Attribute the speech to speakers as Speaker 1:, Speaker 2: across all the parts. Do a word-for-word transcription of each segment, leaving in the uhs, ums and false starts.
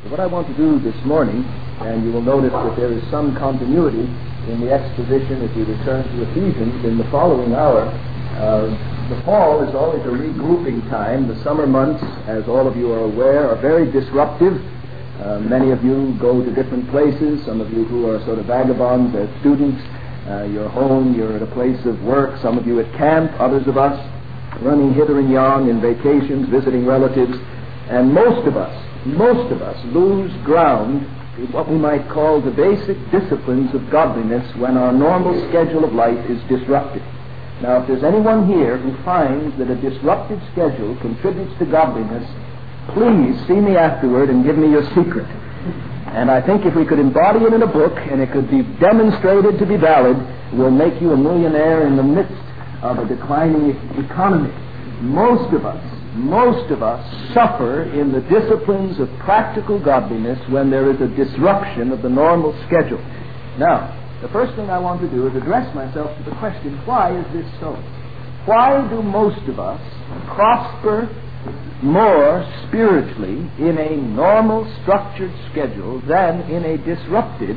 Speaker 1: What I want to do this morning, and you will notice that there is some continuity in the exposition if you return to Ephesians in the following hour. Uh, the fall is always a regrouping time. The summer months, as all of you are aware, are very disruptive. Uh, many of you go to different places. Some of you who are sort of vagabonds as students. Uh, you're home, you're at a place of work. Some of you at camp, others of us running hither and yon in vacations, visiting relatives. And most of us, most of us lose ground in what we might call the basic disciplines of godliness when our normal schedule of life is disrupted. Now, if there's anyone here who finds that a disrupted schedule contributes to godliness, please see me afterward and give me your secret. And I think if we could embody it in a book and it could be demonstrated to be valid, we'll make you a millionaire in the midst of a declining economy. Most of us, most of us suffer in the disciplines of practical godliness when there is a disruption of the normal schedule. Now, the first thing I want to do is address myself to the question, why is this so? Why do most of us prosper more spiritually in a normal structured schedule than in a disrupted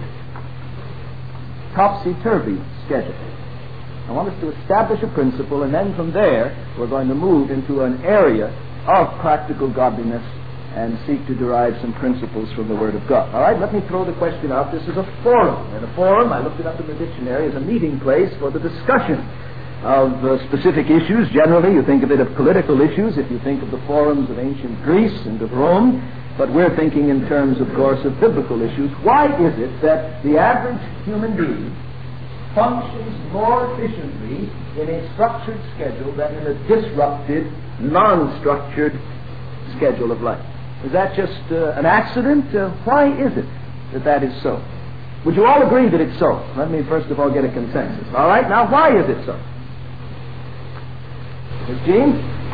Speaker 1: topsy-turvy schedule? I want us to establish a principle, and then from there we're going to move into an area of practical godliness and seek to derive some principles from the Word of God. All right, let me throw the question out. This is a forum. And a forum, I looked it up in the dictionary, is a meeting place for the discussion of uh, specific issues. Generally, you think of it of political issues if you think of the forums of ancient Greece and of Rome, but we're thinking in terms, of course, of biblical issues. Why is it that the average human being functions more efficiently in a structured schedule than in a disrupted, non-structured schedule of life? Is that just uh, an accident? Uh, why is it that that is so? Would you all agree that it's so? Let me first of all get a consensus. All right, now why is it so? Miss Jean?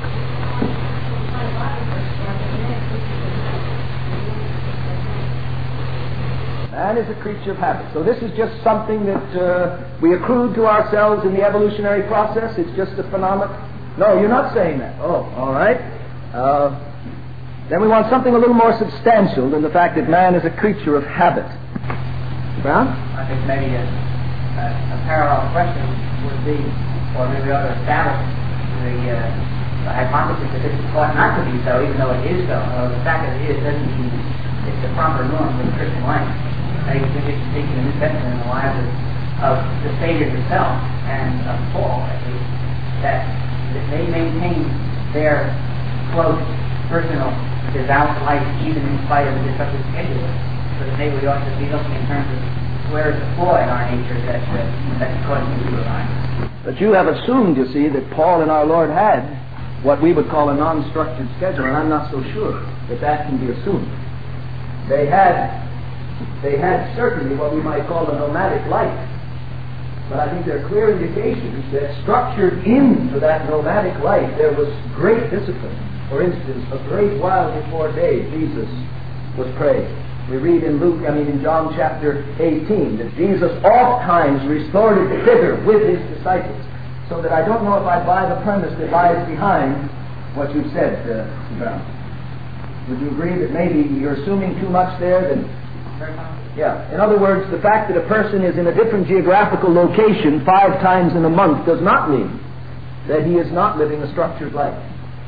Speaker 1: Man is a creature of habit. So this is just something that uh, we accrued to ourselves in the evolutionary process? It's just a phenomenon? No, you're not saying that. Oh, all right. Uh, then we want something a little more substantial than the fact that man is a creature of habit. Brown?
Speaker 2: I think maybe a, a, a parallel question would be, or maybe we ought to establish the, uh, the hypothesis that this ought not to be so, even though it is so. Uh, the fact that it is doesn't mean it's the proper norm for the Christian life. I think we should speak in the New Testament in the lives of, of the Savior himself and of Paul, at least, that, that they maintain their close, personal, devout life even in spite of the disruptive schedule. So that maybe we ought to be looking in terms of where is the flaw in our nature that, uh, that's causing us to arise.
Speaker 1: But you have assumed, you see, that Paul and our Lord had what we would call a non-structured schedule, and I'm not so sure that that can be assumed. They had They had certainly what we might call a nomadic life. But I think there are clear indications that structured into that nomadic life there was great discipline. For instance, a great while before day, Jesus was praying. We read in Luke, I mean in John chapter eighteen, that Jesus oft times resorted thither with his disciples. So that I don't know if I buy the premise that lies behind what you've said, uh, Brown. Would you agree that maybe you're assuming too much there? That Yeah. In other words, the fact that a person is in a different geographical location five times in a month does not mean that he is not living a structured life.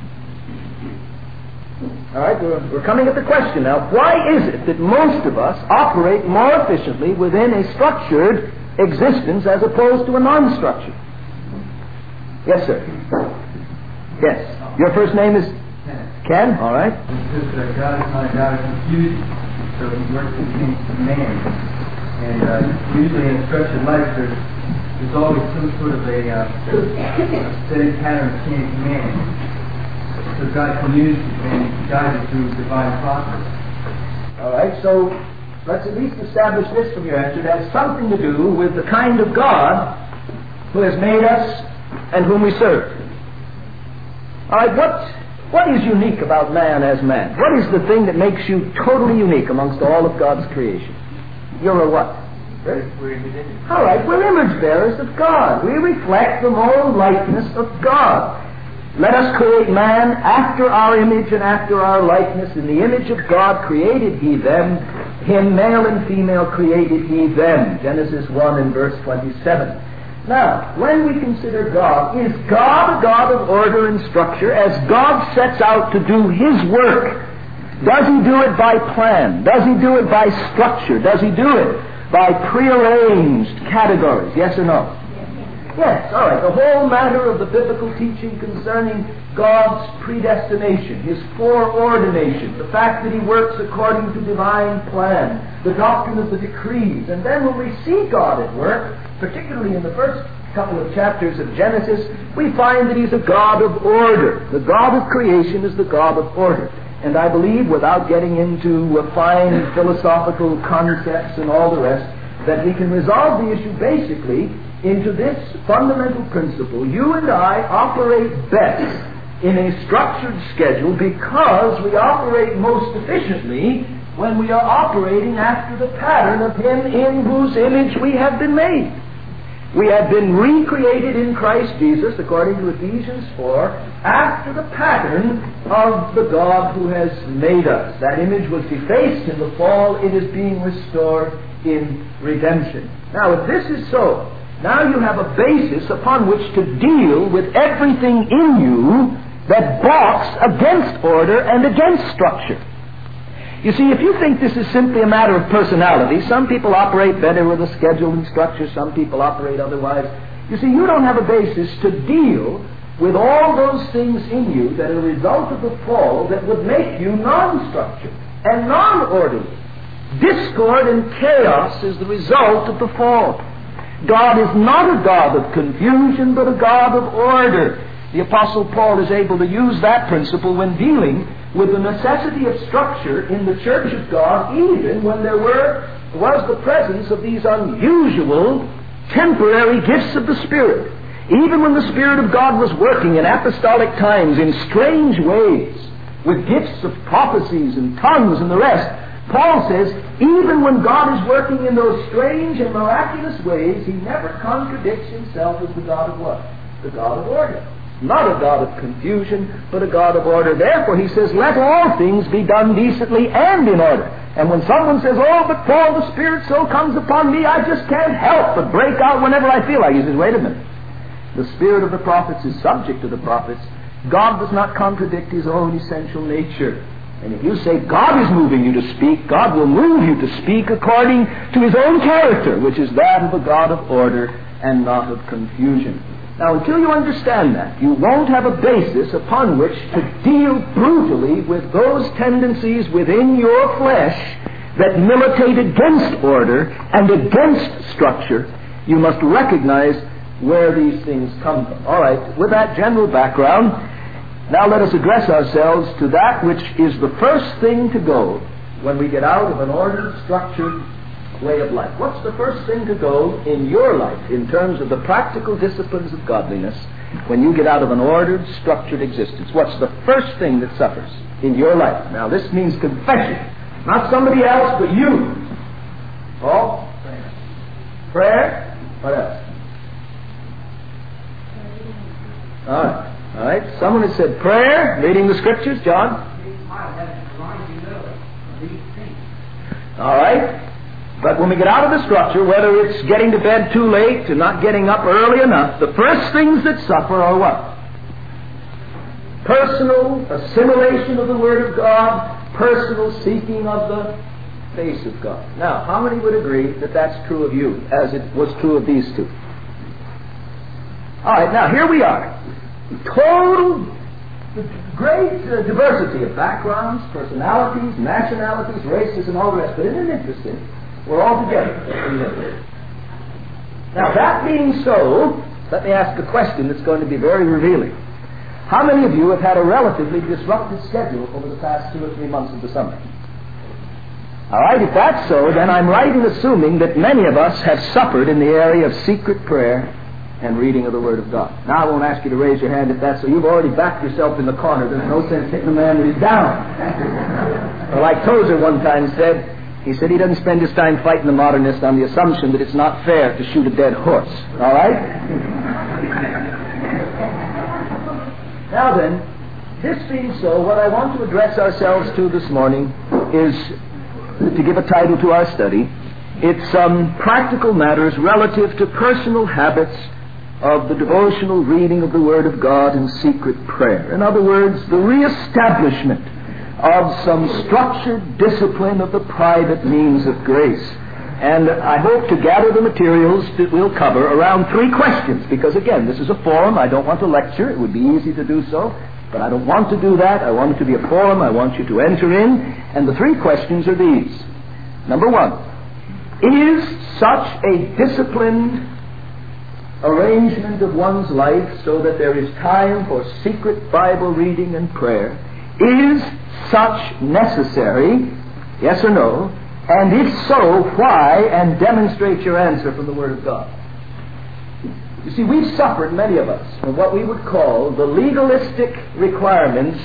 Speaker 1: All right, we're, we're coming at the question now. Why is it that most of us operate more efficiently within a structured existence as opposed to a non-structured? Yes, sir. Yes. Your first name is Ken? All right.
Speaker 3: Because uh, God is not a God of confusion. So he works with man. And uh, usually in a structured life, there's, there's always some sort of a uh, steady pattern of chain of command. So God communes and guides it through divine process.
Speaker 1: All right, so let's at least establish this from your answer. It has something to do with the kind of God who has made us and whom we serve. All right, what... What is unique about man as man? What is the thing that makes you totally unique amongst all of God's creation? You're a what? All right, we're image bearers of God. We reflect the moral likeness of God. Let us create man after our image and after our likeness. In the image of God created he them. Him, male and female, created he them. Genesis one and verse twenty-seven. Now, when we consider God, is God a God of order and structure? As God sets out to do his work, does he do it by plan? Does he do it by structure? Does he do it by prearranged categories? Yes or no? Yes, all right. The whole matter of the biblical teaching concerning God's predestination, his foreordination, the fact that he works according to divine plan, the doctrine of the decrees. And then when we see God at work, particularly in the first couple of chapters of Genesis, we find that he's a God of order. The God of creation is the God of order. And I believe, without getting into uh, fine philosophical concepts and all the rest, that we can resolve the issue basically into this fundamental principle. You and I operate best in a structured schedule because we operate most efficiently when we are operating after the pattern of him in whose image we have been made. We have been recreated in Christ Jesus, according to Ephesians four, after the pattern of the God who has made us. That image was defaced in the fall. It is being restored in redemption. Now, if this is so, now you have a basis upon which to deal with everything in you that balks against order and against structure. You see, if you think this is simply a matter of personality, some people operate better with a schedule and structure, some people operate otherwise. You see, you don't have a basis to deal with all those things in you that are a result of the fall that would make you non-structured and non-orderly. Discord and chaos is the result of the fall. God is not a God of confusion, but a God of order. The Apostle Paul is able to use that principle when dealing with the necessity of structure in the church of God, even when there were was the presence of these unusual temporary gifts of the Spirit. Even when the Spirit of God was working in apostolic times in strange ways, with gifts of prophecies and tongues and the rest, Paul says, even when God is working in those strange and miraculous ways, he never contradicts himself as the God of what? The God of order. Not a God of confusion, but a God of order. Therefore, he says, let all things be done decently and in order. And when someone says, oh, but Paul, the Spirit so comes upon me, I just can't help but break out whenever I feel like it. He says, wait a minute. The Spirit of the prophets is subject to the prophets. God does not contradict his own essential nature. And if you say God is moving you to speak, God will move you to speak according to his own character, which is that of a God of order and not of confusion. Now, until you understand that, you won't have a basis upon which to deal brutally with those tendencies within your flesh that militate against order and against structure. You must recognize where these things come from. All right, with that general background, now let us address ourselves to that which is the first thing to go when we get out of an ordered, structured way of life. What's the first thing to go in your life in terms of the practical disciplines of godliness when you get out of an ordered, structured existence? What's the first thing that suffers in your life? Now, this means confession. Not somebody else, but you. Paul? Prayer. Prayer? What else? All right. All right. Someone has said prayer, reading the scriptures. John? All right. But when we get out of the structure, whether it's getting to bed too late or not getting up early enough, the first things that suffer are what? Personal assimilation of the Word of God, personal seeking of the face of God. Now, how many would agree that that's true of you, as it was true of these two? All right, now here we are. Total, great uh, diversity of backgrounds, personalities, nationalities, races, and all the rest. But isn't it interesting? We're all together. Now, that being so, let me ask a question that's going to be very revealing. How many of you have had a relatively disrupted schedule over the past two or three months of the summer? All right, if that's so, then I'm right in assuming that many of us have suffered in the area of secret prayer and reading of the Word of God. Now, I won't ask you to raise your hand if that's so. You've already backed yourself in the corner. There's no sense hitting a man when he's down. Or like Tozer one time said, he said he doesn't spend his time fighting the modernist on the assumption that it's not fair to shoot a dead horse. All right? Now then, this being so, what I want to address ourselves to this morning is, to give a title to our study, it's some practical matters relative to personal habits of the devotional reading of the Word of God and secret prayer. In other words, the reestablishment of some structured discipline of the private means of grace. And I hope to gather the materials that we'll cover around three questions, because again, this is a forum. I don't want to lecture. It would be easy to do so, but I don't want to do that. I want it to be a forum. I want you to enter in. And the three questions are these. Number one, is such a disciplined arrangement of one's life so that there is time for secret Bible reading and prayer, is such necessary, yes or no? And if so, why? And demonstrate your answer from the Word of God. You see, we've suffered, many of us, from what we would call the legalistic requirements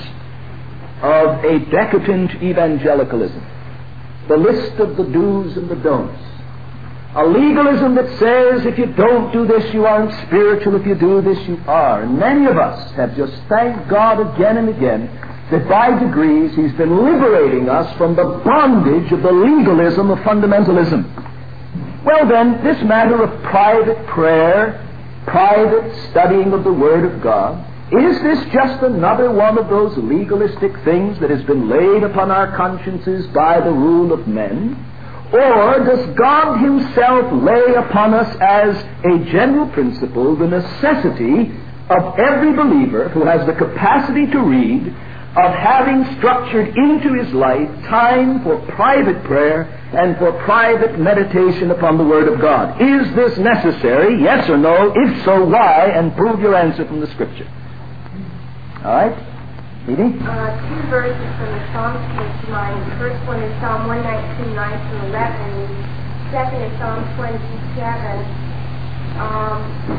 Speaker 1: of a decadent evangelicalism. The list of the do's and the don'ts. A legalism that says if you don't do this, you aren't spiritual. If you do this, you are. And many of us have just thanked God again and again that by degrees He's been liberating us from the bondage of the legalism of fundamentalism. Well then, this matter of private prayer, private studying of the Word of God, is this just another one of those legalistic things that has been laid upon our consciences by the rule of men? Or does God Himself lay upon us as a general principle the necessity of every believer who has the capacity to read of having structured into his life time for private prayer and for private meditation upon the Word of God? Is this necessary? Yes or no? If so, why? And prove your answer from the Scripture. All right? Edie?
Speaker 4: Uh, two verses from the Psalms came to mind. The first one is Psalm one nineteen, nine through eleven. The second is Psalm twenty-seven, um,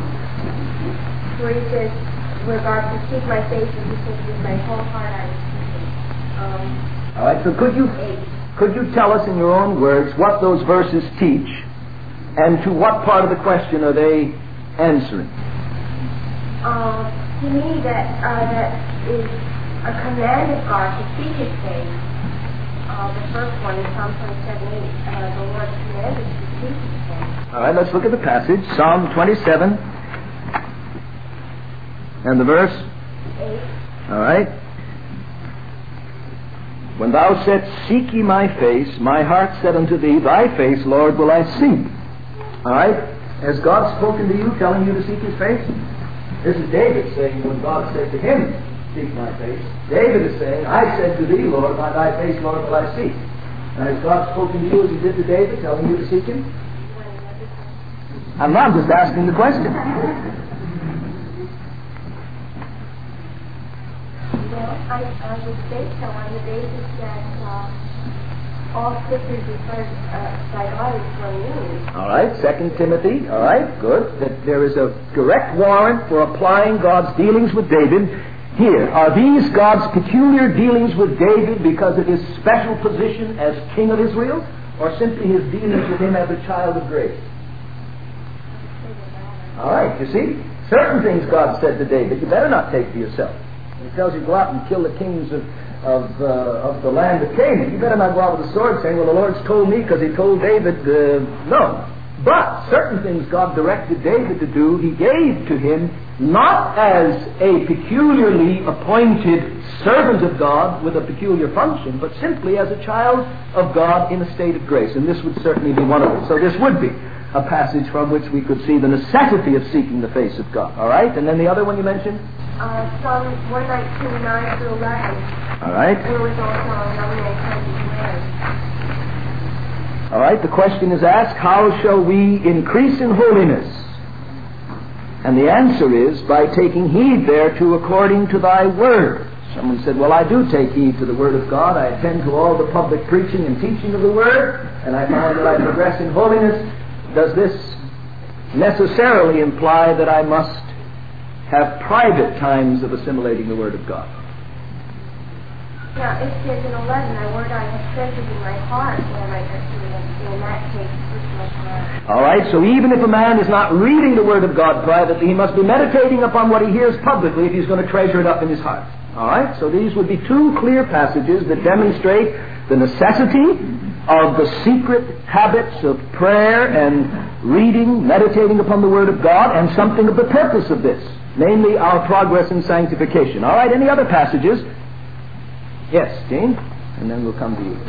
Speaker 4: where he says, where God says, seek my face, and He says, with my whole heart I will seek Him. Um,
Speaker 1: All right, so could you, could you tell us in your own words what those verses teach, and to what part of the question are they answering?
Speaker 4: Uh, to me, that, uh, that is a command of God to seek His face. Uh, the first one is Psalm twenty-seven, eight. Uh, the Lord commanded to seek His face.
Speaker 1: All right, let's look at the passage. Psalm twenty-seven. And the verse?
Speaker 4: eight.
Speaker 1: All right. When thou saidst, seek ye my face, my heart said unto thee, thy face, Lord, will I seek. All right. Has God spoken to you, telling you to seek His face? This is David saying, when God said to him, seek my face. David is saying, I said to thee, Lord, by thy face, Lord, will I seek. Now, has God spoken to you as He did to David, telling you to seek Him? I'm not just asking the question.
Speaker 4: Well, I, I would say so on the basis that uh, all Scripture is referred uh, by God is for me.
Speaker 1: All right, Second Timothy. All right, good. That there is a direct warrant for applying God's dealings with David. Here, are these God's peculiar dealings with David because of his special position as king of Israel, or simply his dealings with him as a child of grace? All right, you see, certain things God said to David, you better not take for yourself. He tells you, go out and kill the kings of of, uh, of the land of Canaan. You better not go out with a sword saying, well, the Lord's told me because He told David, uh, no. But certain things God directed David to do, He gave to him not as a peculiarly appointed servant of God with a peculiar function, but simply as a child of God in a state of grace. And this would certainly be one of them. So this would be a passage from which we could see the necessity of seeking the face of God. All right? And then the other one you mentioned?
Speaker 4: Uh, Psalm one nineteen, nine through eleven.
Speaker 1: All right.
Speaker 4: There was also another command.
Speaker 1: All right, the question is asked, how shall we increase in holiness? And the answer is by taking heed thereto according to thy word. Someone said, well, I do take heed to the Word of God. I attend to all the public preaching and teaching of the Word, and I find that I progress in holiness. Does this necessarily imply that I must have private times of assimilating the Word of God?
Speaker 4: Now, it says in eleven, thy word I have treasured in my heart, and I in that case, which my heart.
Speaker 1: All right, so even if a man is not reading the Word of God privately, he must be meditating upon what he hears publicly if he's going to treasure it up in his heart. All right, so these would be two clear passages that demonstrate the necessity of the secret habits of prayer and reading, meditating upon the Word of God, and something of the purpose of this, namely our progress in sanctification. All right, any other passages? Yes, Jane? And then we'll come to you.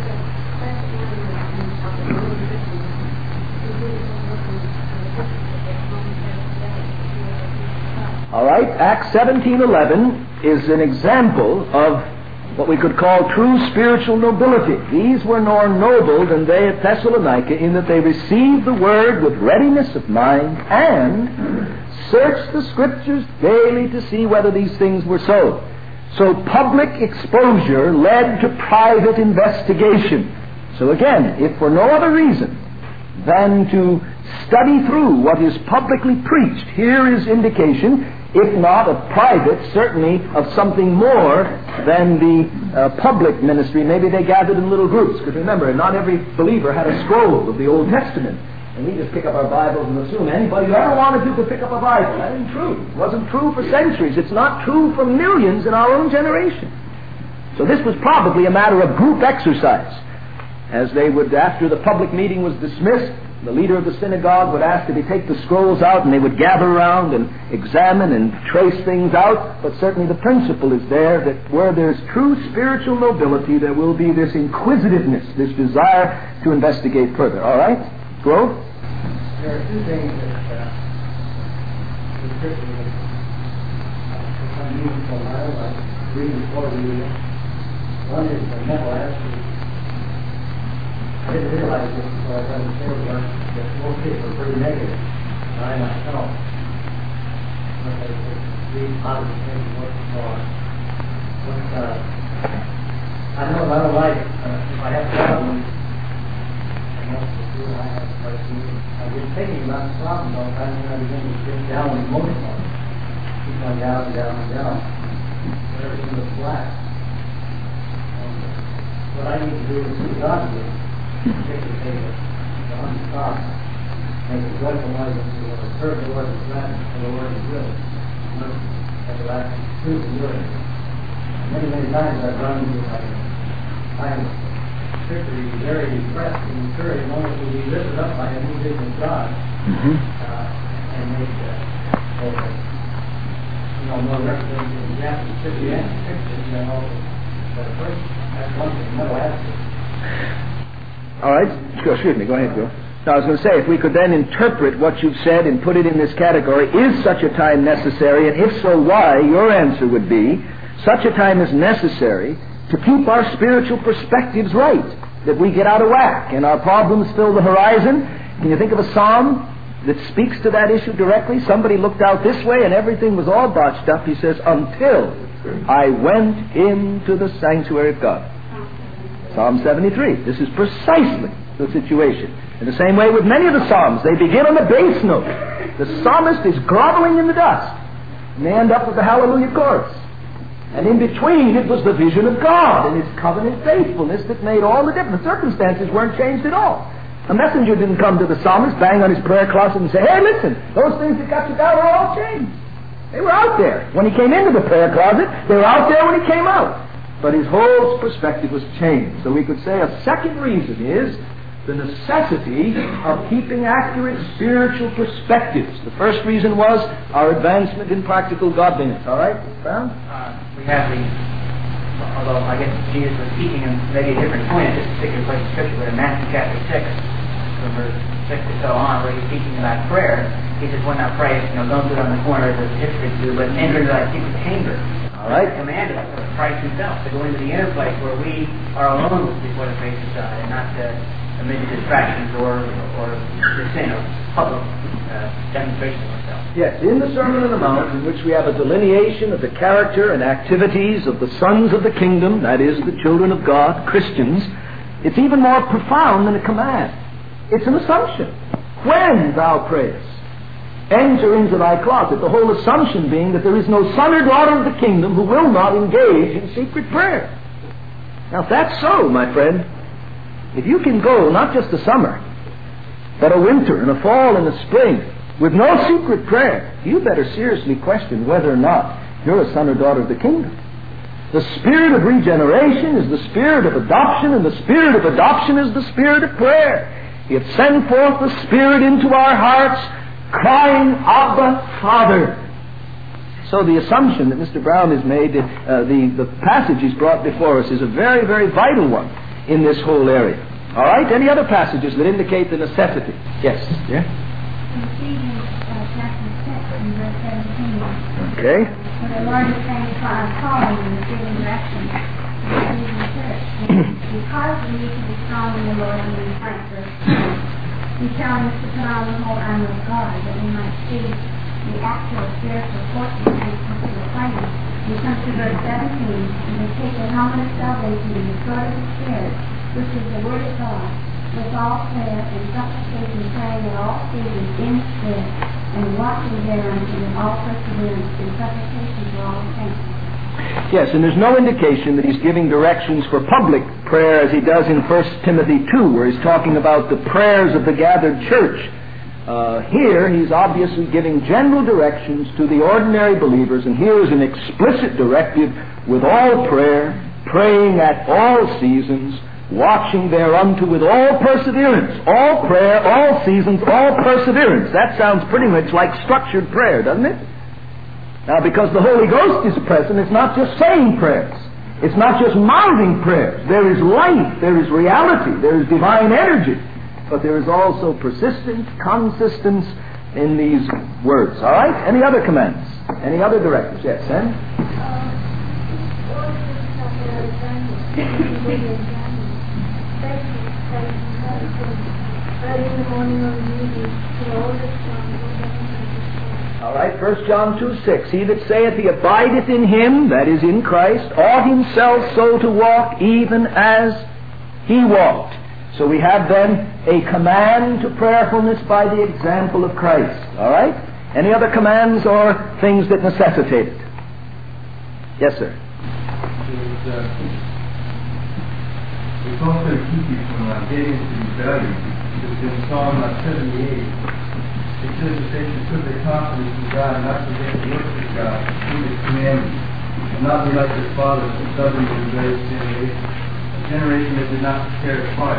Speaker 1: All right, Acts seventeen eleven is an example of what we could call true spiritual nobility. These were more noble than they at Thessalonica in that they received the Word with readiness of mind and searched the Scriptures daily to see whether these things were so. So public exposure led to private investigation. So again, if for no other reason than to study through what is publicly preached, here is indication, if not of private, certainly of something more than the uh, public ministry. Maybe they gathered in little groups, because remember, not every believer had a scroll of the Old Testament. And we just pick up our Bibles and assume anybody who ever wanted to could pick up a Bible. That isn't true. It wasn't true for centuries. It's not true for millions in our own generation. So this was probably a matter of group exercise. As they would, after the public meeting was dismissed, the leader of the synagogue would ask that they take the scrolls out, and they would gather around and examine and trace things out. But certainly the principle is there that where there's true spiritual nobility, there will be this inquisitiveness, this desire to investigate further. All right? Grove?
Speaker 3: There are two things that uh, the Scripture is uh, unusual in our life, reading for reading. One is the mental attitude. I didn't realize this before I got in the work that most people are pretty negative. I myself, when they read positive things, look for what uh, I know if I don't like it, uh, if I have problems, I know what to do, I have to do. I've been thinking about the problem all the time, and I begin to get down emotionally. Keep going down and down and down. Everything was flat. And uh, what I need to do is see God do. Take the table, the unstop, make a joyful noise unto the Lord. Serve the Lord with gladness, for the Lord is good. Look at the last truth and good. Many, many times I've run into my I am particularly very impressed and encouraged only to be lifted up by a new vision of God mm-hmm. uh, and make uh, over, you know, more representation of Japanese Christianity, you know, but first, that's one thing, no attitude.
Speaker 1: All right. Excuse me. Go ahead, Bill. Now, I was going to say, if we could then interpret what you've said and put it in this category, is such a time necessary? And if so, why? Your answer would be, such a time is necessary to keep our spiritual perspectives right, that we get out of whack and our problems fill the horizon. Can you think of a psalm that speaks to that issue directly? Somebody looked out this way and everything was all botched up. He says, until I went into the sanctuary of God. Psalm seventy-three. This is precisely the situation. In the same way with many of the Psalms, they begin on the bass note. The psalmist is groveling in the dust, and they end up with the hallelujah chorus. And in between, it was the vision of God and His covenant faithfulness that made all the difference. The circumstances weren't changed at all. A messenger didn't come to the psalmist, bang on his prayer closet and say, hey, listen, those things that got you down are all changed. They were out there. When he came into the prayer closet, they were out there when he came out. But his whole perspective was changed. So we could say a second reason is the necessity of keeping accurate spiritual perspectives. The first reason was our advancement in practical godliness. All right? Brown?
Speaker 2: Uh, we have the, although I guess Jesus was teaching in maybe a different point at this particular place in Scripture, but in Matthew chapter six, from verse six or so on, where he's teaching about prayer, he says, when thou prayest, you know, don't do it on the corner as the hypocrites do, but enter into thy secret chamber.
Speaker 1: All right.
Speaker 2: Commanded us, Christ Himself, to go into the inner place where we are alone before the face of God, and not to amid the distractions or or the sin of public uh, demonstration of ourselves.
Speaker 1: Yes, in the Sermon on the Mount, in which we have a delineation of the character and activities of the sons of the kingdom, that is, the children of God, Christians, it's even more profound than a command. It's an assumption. When thou prayest, enter into thy closet. The whole assumption being that there is no son or daughter of the kingdom who will not engage in secret prayer. Now, if that's so, my friend, if you can go not just a summer, but a winter and a fall and a spring with no secret prayer, you better seriously question whether or not you're a son or daughter of the kingdom. The spirit of regeneration is the spirit of adoption, and the spirit of adoption is the spirit of prayer. It sends forth the Spirit into our hearts, crying, Abba, Father. So the assumption that Mister Brown has made, uh, the, the passage he's brought before us, is a very, very vital one in this whole area. All right? Any other passages that indicate the necessity? Yes? Yeah?
Speaker 5: Ephesians uh, chapter six and verse seventeen.
Speaker 1: Okay.
Speaker 5: For the Lord is saying, calling and giving direction to the Ephesian church. Because we need to be strong in the Lord and in fight for us. He's telling us to put on the whole armor of God that we might see the actual spiritual forces when it comes to the fighting. We come to verse seventeen, and we take the helmet of salvation and the sword of the Spirit, which is the Word of God, with all prayer and supplication, praying at all seasons in the Spirit, and watching thereunto with all perseverance and supplication for all saints.
Speaker 1: Yes, and there's no indication that he's giving directions for public prayer as he does in First Timothy two, where he's talking about the prayers of the gathered church. Uh, here, he's obviously giving general directions to the ordinary believers, and here is an explicit directive with all prayer, praying at all seasons, watching thereunto with all perseverance. All prayer, all seasons, all perseverance. That sounds pretty much like structured prayer, doesn't it? Now, because the Holy Ghost is present, it's not just saying prayers. It's not just mouthing prayers. There is life, there is reality, there is divine energy. But there is also persistence, consistence in these words. All right? Any other commands? Any other directives? Yes, Sam? All right, First John two six. He that saith he abideth in him, that is in Christ, ought himself so to walk even as he walked. So we have then a command to prayerfulness by the example of Christ. All right? Any other commands or things that necessitate it? Yes, sir.
Speaker 3: It's, uh, it's also to keep you from uh, getting into rebellion. Because in Psalm seventy-eight, it says that they should put their confidence in God and not forget to worship God through His commandments, and not be like their fathers who stubborn and rebellious generation, a generation that did not prepare its heart.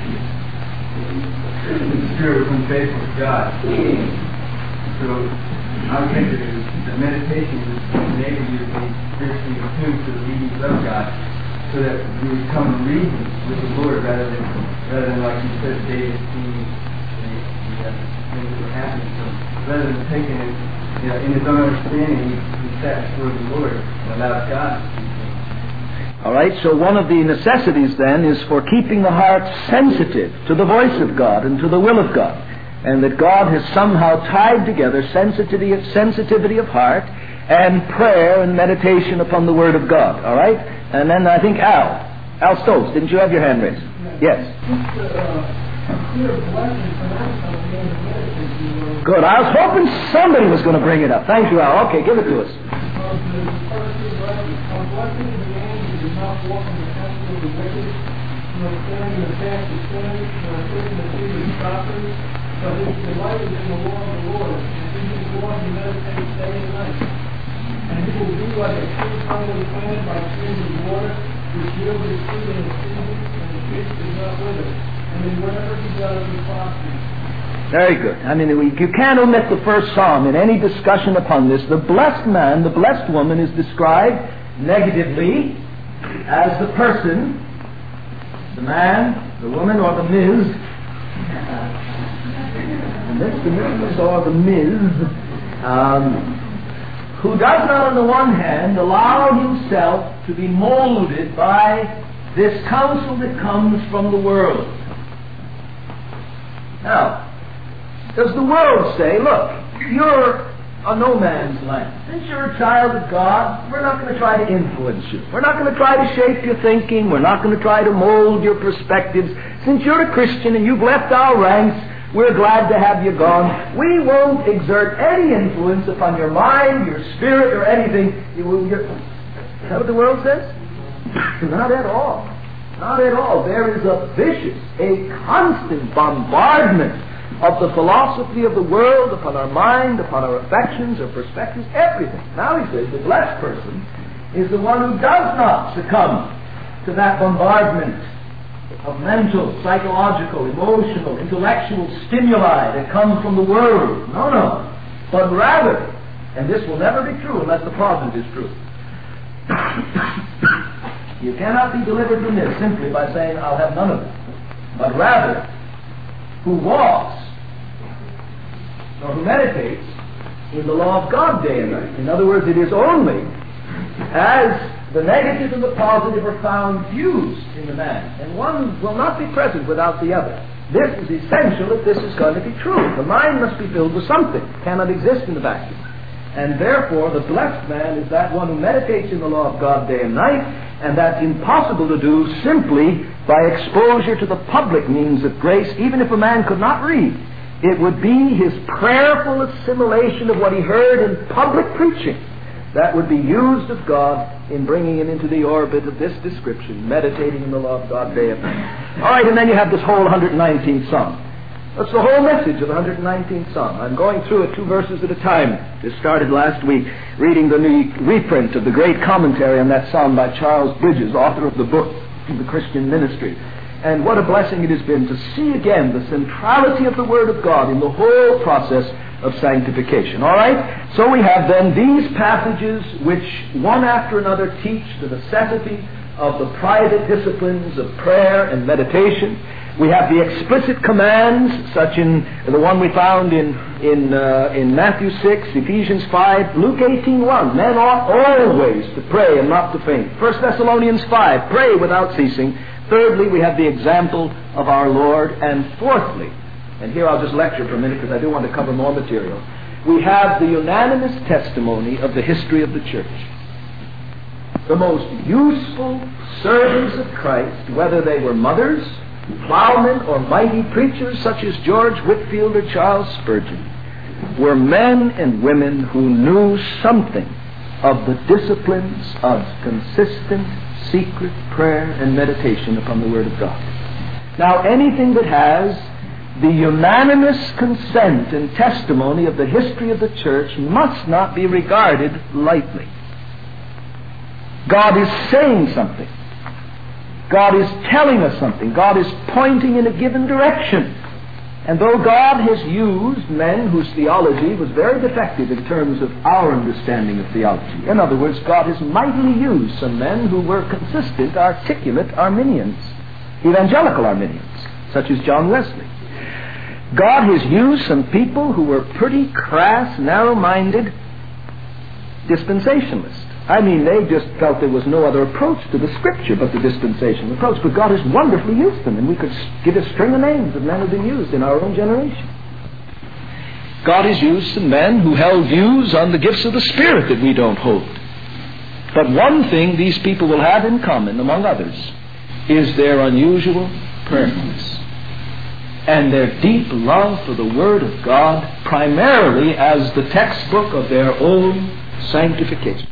Speaker 3: The spirit was unfaithful to God. So I would think that the meditation would enable you to be spiritually attuned to the leadings of God, so that you would come and reason with the Lord rather than rather than like you said, David seeing the, the uh, things that were happening. So rather than taking it you know, in his own understanding, he, he sat before the Lord and allowed God to speak.
Speaker 1: All right, so one of the necessities then is for keeping the heart sensitive to the voice of God and to the will of God, and that God has somehow tied together sensitivity of, sensitivity of heart and prayer and meditation upon the Word of God. All right, and then I think Al, Al Stokes, didn't you have your hand raised? Yes. Good. I was hoping somebody was going to bring it up. Thank you, Al. Okay, give it to us.
Speaker 6: Not walking the counsel of the wicked, nor standing in the path of sinners, nor sitting in the seat of scoffers, but his delight is in the law of the Lord, and in his law he meditates day and night. And he will be like a tree firmly planted by streams of water, which yields its fruit in its season, and the tree does not wither. And in whatever he does, he prospers.
Speaker 1: Very good. I mean, you can't omit the first psalm in any discussion upon this. The blessed man, the blessed woman is described negatively as the person, the man, the woman, or the Miz, the Miz or the Miz, um, who does not on the one hand allow himself to be molded by this counsel that comes from the world. Now, does the world say, look, you're a no man's land. Since you're a child of God, we're not going to try to influence you. We're not going to try to shape your thinking. We're not going to try to mold your perspectives. Since you're a Christian and you've left our ranks, we're glad to have you gone. We won't exert any influence upon your mind, your spirit, or anything. You will, is that what the world says? Not at all. Not at all. There is a vicious, a constant bombardment of the philosophy of the world upon our mind, upon our affections, our perspectives, everything. Now he says the blessed person is the one who does not succumb to that bombardment of mental, psychological, emotional, intellectual stimuli that come from the world. No, no. But rather, and this will never be true unless the positive is true, you cannot be delivered from this simply by saying, I'll have none of it. But rather, who walks or who meditates in the law of God day and night. In other words, it is only as the negative and the positive are found fused in the man, and one will not be present without the other. This is essential if this is going to be true. The mind must be filled with something. It cannot exist in the vacuum. And therefore, the blessed man is that one who meditates in the law of God day and night, and that's impossible to do simply by exposure to the public means of grace, even if a man could not read. It would be his prayerful assimilation of what he heard in public preaching that would be used of God in bringing him into the orbit of this description, meditating in the law of God day and night. All right, and then you have this whole one hundred nineteenth Psalm. That's the whole message of the one hundred nineteenth Psalm. I'm going through it two verses at a time. This started last week, reading the new reprint of the great commentary on that Psalm by Charles Bridges, author of the book, The Christian Ministry. And what a blessing it has been to see again the centrality of the Word of God in the whole process of sanctification. All right? So we have then these passages which one after another teach the necessity of the private disciplines of prayer and meditation. We have the explicit commands, such in the one we found in in uh, in Matthew six, Ephesians five, Luke eighteen one. Men ought always to pray and not to faint. First Thessalonians five, pray without ceasing. Thirdly, we have the example of our Lord. And fourthly, and here I'll just lecture for a minute because I do want to cover more material, we have the unanimous testimony of the history of the church. The most useful servants of Christ, whether they were mothers, plowmen, or mighty preachers such as George Whitefield or Charles Spurgeon, were men and women who knew something of the disciplines of consistent, secret prayer and meditation upon the Word of God. Now, anything that has the unanimous consent and testimony of the history of the church must not be regarded lightly. God is saying something. God is telling us something. God is pointing in a given direction. And though God has used men whose theology was very defective in terms of our understanding of theology, in other words, God has mightily used some men who were consistent, articulate Arminians, evangelical Arminians, such as John Wesley. God has used some people who were pretty crass, narrow-minded dispensationalists. I mean, they just felt there was no other approach to the Scripture but the dispensational approach. But God has wonderfully used them, and we could give a string of names of men who have been used in our own generation. God has used some men who held views on the gifts of the Spirit that we don't hold. But one thing these people will have in common, among others, is their unusual prayerfulness and their deep love for the Word of God, primarily as the textbook of their own sanctification,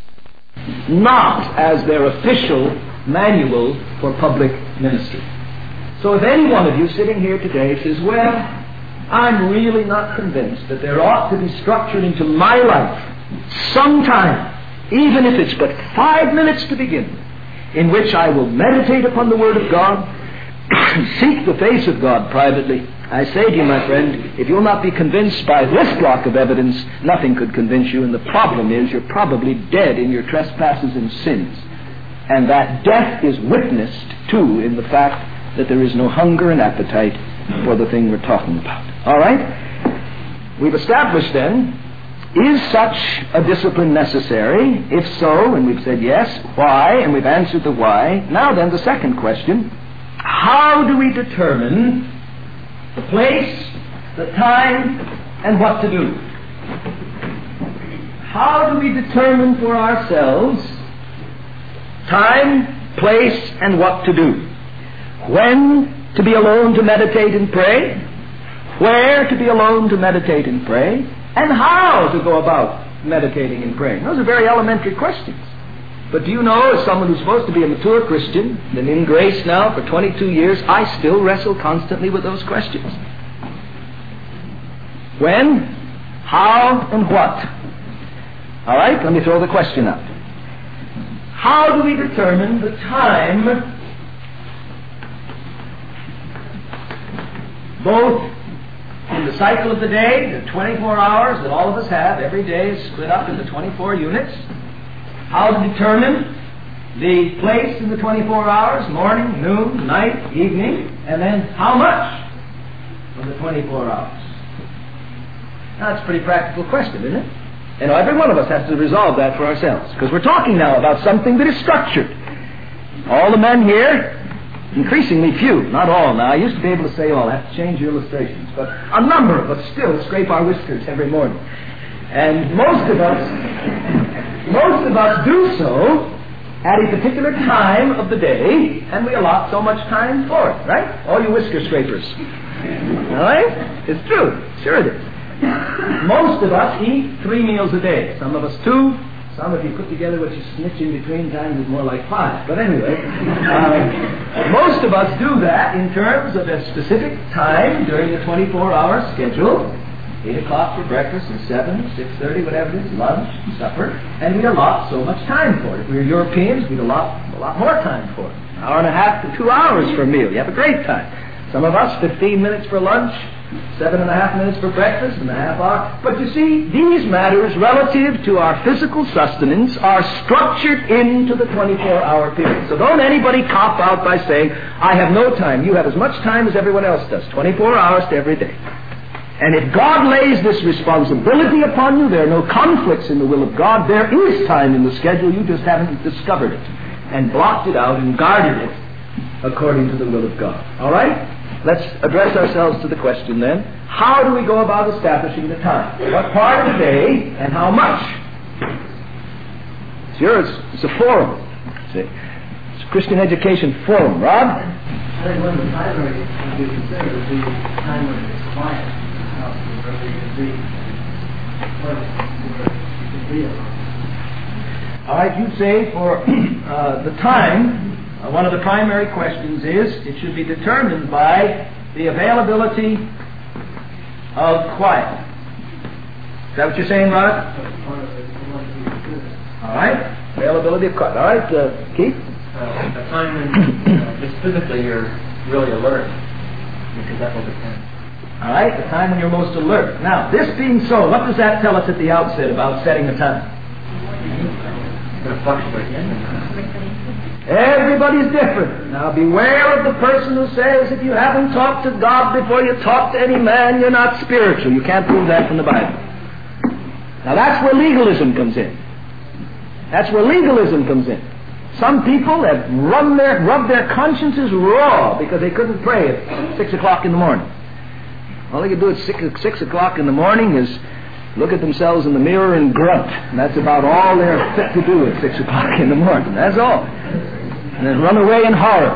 Speaker 1: not as their official manual for public ministry. So if any one of you sitting here today says, well, I'm really not convinced that there ought to be structured into my life sometime, even if it's but five minutes to begin with, in which I will meditate upon the Word of God, seek the face of God privately, I say to you, my friend, if you'll not be convinced by this block of evidence, nothing could convince you, and the problem is you're probably dead in your trespasses and sins. And that death is witnessed, too, in the fact that there is no hunger and appetite for the thing we're talking about. All right? We've established, then, is such a discipline necessary? If so, and we've said yes, why? And we've answered the why. Now then, the second question, how do we determine the place, the time, and what to do? How do we determine for ourselves time, place, and what to do? When to be alone to meditate and pray? Where to be alone to meditate and pray? And how to go about meditating and praying? Those are very elementary questions. But do you know, as someone who's supposed to be a mature Christian, been in grace now for twenty-two years, I still wrestle constantly with those questions. When, how, and what? All right, let me throw the question out. How do we determine the time, both in the cycle of the day, the twenty-four hours that all of us have, every day is split up into twenty-four units, how to determine the place in the twenty-four hours, morning, noon, night, evening, and then how much of the twenty-four hours? Now, that's a pretty practical question, isn't it? You know, every one of us has to resolve that for ourselves, because we're talking now about something that is structured. All the men here, increasingly few, not all now. I used to be able to say all. I have to change the illustrations. But a number of us still scrape our whiskers every morning. And most of us, most of us do so at a particular time of the day, and we allot so much time for it, right? All you whisker scrapers. All right? It's true. Sure it is. Most of us eat three meals a day. Some of us two. Some, if you put together what you snitch in between times, is more like five. But anyway, uh, most of us do that in terms of a specific time during the twenty-four hour schedule. eight o'clock for breakfast, and seven, six thirty, whatever it is, lunch, supper. And we allot so much time for it. If we were Europeans, we'd allot a lot more time for it. An hour and a half to two hours for a meal. You have a great time. Some of us, fifteen minutes for lunch, seven and a half minutes for breakfast, and a half hour. But you see, these matters relative to our physical sustenance are structured into the twenty-four hour period. So don't anybody cop out by saying, I have no time. You have as much time as everyone else does, twenty-four hours to every day. And if God lays this responsibility upon you, there are no conflicts in the will of God. There is time in the schedule. You just haven't discovered it and blocked it out and guarded it according to the will of God. All right? Let's address ourselves to the question then. How do we go about establishing the time? What part of the day and how much? It's yours. It's a forum. See? It's a Christian education forum. Rob?
Speaker 3: I think one of the primary things to consider would be the time when it's quiet. Where you can be. Where you can be alone.
Speaker 1: All right, you say for uh, the time, Uh, one of the primary questions is, it should be determined by the availability of quiet. Is that what you're saying, Rod? All right. Availability of quiet. All right, uh, Keith?
Speaker 2: Uh, a time when uh, just physically you're really alert, because that will depend.
Speaker 1: All right, the time when you're most alert. Now, this being so, what does that tell us at the outset about setting a time?
Speaker 2: It's going to fluctuate.
Speaker 1: Everybody's different. Now beware of the person who says if you haven't talked to God before you talk to any man, you're not spiritual. You can't prove that from the Bible. Now that's where legalism comes in. That's where legalism comes in. Some people have run their, rubbed their consciences raw because they couldn't pray at six o'clock in the morning. All they could do at six, six o'clock in the morning is look at themselves in the mirror and grunt. And that's about all they're fit to do at six o'clock in the morning. That's all. And then run away in horror.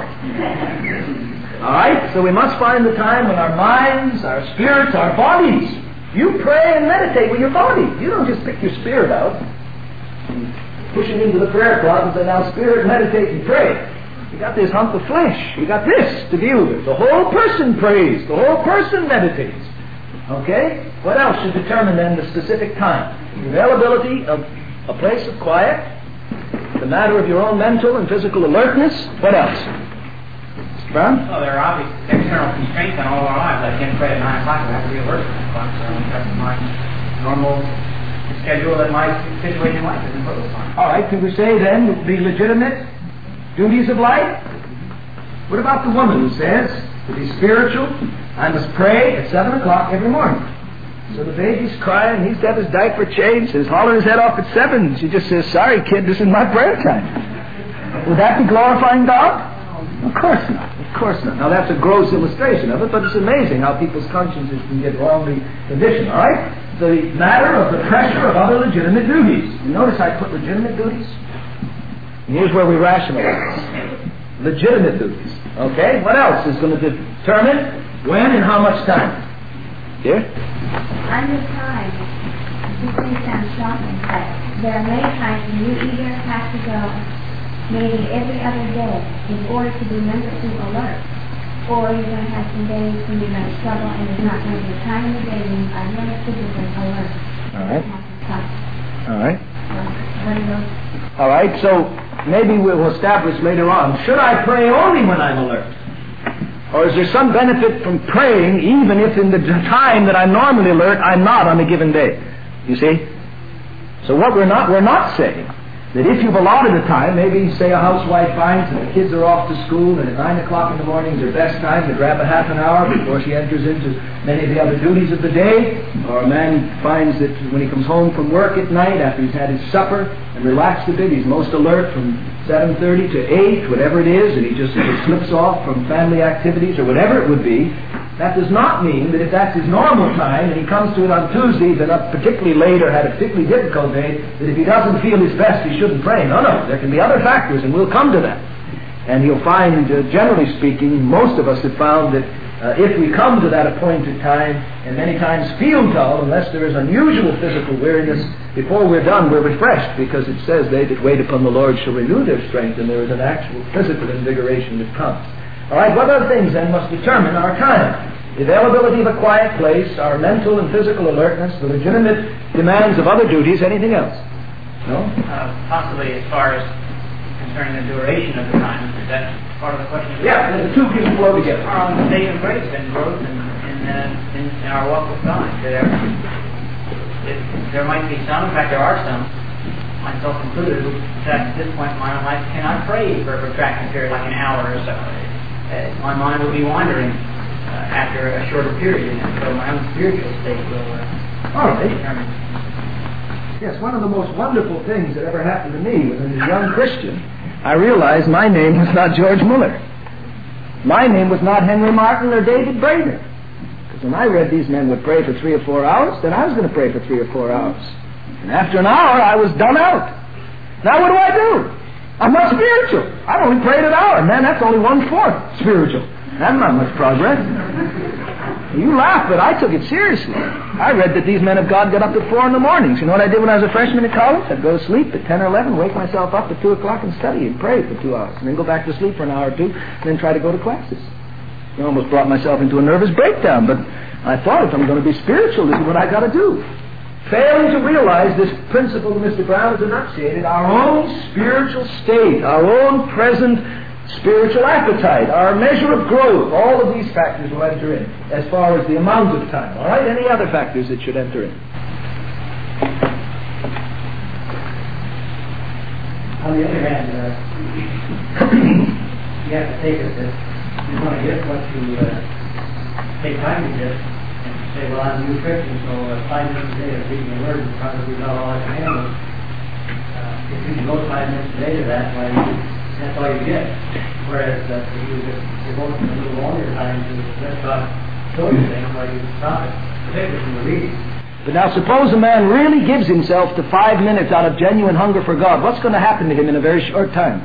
Speaker 1: All right? So we must find the time when our minds, our spirits, our bodies. You pray and meditate with your body. You don't just pick your spirit out and push it into the prayer closet and say, now spirit, meditate and pray. You got this hump of flesh. You got this to deal with. The whole person prays. The whole person meditates. Okay? What else should determine then the specific time? The availability of a place of quiet. The matter of your own mental and physical alertness. What else? Mister Brown?
Speaker 2: Well, there are obvious external constraints on all our lives. I can't pray at nine o'clock. I have to be alert at nine o'clock. So that's my normal schedule that my situation in life isn't focused on.
Speaker 1: All right. Can we say then the legitimate duties of life? What about the woman who says, to be spiritual, I must pray at seven o'clock every morning? So the baby's crying, he's got his diaper changed, he's hauling his head off at seven. She just says, sorry kid, this is my prayer time. Would that be glorifying God? Of course not. Of course not. Now that's a gross illustration of it, but it's amazing how people's consciences can get wrongly conditioned, all right? The matter of the pressure of other legitimate duties. You notice I put legitimate duties? And here's where we rationalize. Legitimate duties. Okay? What else is going to determine when and how much time? Here?
Speaker 5: Under time, you think I'm shocking, but there are many times when you either have to go maybe every other day in order to be mentally alert, or you're going to have some days when you're going to struggle and there's not going to be a time in the day when you are never physically alert.
Speaker 1: All right. All right.
Speaker 5: What are those?
Speaker 1: All right, so maybe we'll establish later on, should I pray only when I'm alert? Or is there some benefit from praying even if in the time that I'm normally alert, I'm not on a given day? You see? So what we're not, we're not saying that if you've allotted a time, maybe say a housewife finds that the kids are off to school and at nine o'clock in the morning is her best time to grab a half an hour before she enters into many of the other duties of the day, or a man finds that when he comes home from work at night after he's had his supper and relaxed a bit, he's most alert from seven thirty to eight, whatever it is, and he just, just slips off from family activities or whatever it would be. That does not mean that if that's his normal time and he comes to it on Tuesdays and up particularly late or had a particularly difficult day, that if he doesn't feel his best he shouldn't pray. No, no, there can be other factors and we'll come to that. And you'll find, uh, generally speaking, most of us have found that uh, if we come to that appointed time and many times feel dull, unless there is unusual physical weariness, before we're done we're refreshed, because it says they that wait upon the Lord shall renew their strength, and there is an actual physical invigoration that comes. All right, what other things then must determine our time? The availability of a quiet place, our mental and physical alertness, the legitimate demands of other duties, anything else? No?
Speaker 2: Uh, possibly as far as concerning the duration of the time. Is that part of the question?
Speaker 1: Yeah, the two can flow together.
Speaker 2: Our own state of grace and growth in, in, uh, in, in our walk with God. There, it, there might be some, in fact there are some, myself included, who at this point in my own life cannot pray for a protracted period, like an hour or so. Uh, my mind will be wandering uh, after a shorter period, and so my own spiritual state will uh,
Speaker 1: All right.
Speaker 2: determine.
Speaker 1: Yes, one of the most wonderful things that ever happened to me was as a young Christian, I realized my name was not George Muller. My name was not Henry Martin or David Brader. Because when I read these men would pray for three or four hours, then I was going to pray for three or four hours. And after an hour, I was done out. Now what do I do? I'm not spiritual. I've only prayed an hour. Man, that's only one-fourth spiritual. That's not much progress. You laugh, but I took it seriously. I read that these men of God got up at four in the mornings. You know what I did when I was a freshman at college? I'd go to sleep at ten or eleven, wake myself up at two o'clock and study and pray for two hours. And then go back to sleep for an hour or two, and then try to go to classes. I almost brought myself into a nervous breakdown, but I thought if I'm going to be spiritual, this is what I got to do. Failing to realize this principle that Mister Brown has enunciated, our own spiritual state, our own present spiritual appetite, our measure of growth, all of these factors will enter in as far as the amount of time. All right? Any other factors that should enter in?
Speaker 2: On the other hand, uh, you have to take it that you want to get what you uh, take time to get. Say, well, I'm a new Christian, so uh, five minutes a day of reading the Word is probably not all I can handle. Uh, if you devote five minutes a day to that, well, that's all you get. Whereas uh, if you devote a little longer time to let God show you things, well, you stop it, particularly from the reading.
Speaker 1: But now suppose a man really gives himself to five minutes out of genuine hunger for God. What's going to happen to him in a very short time?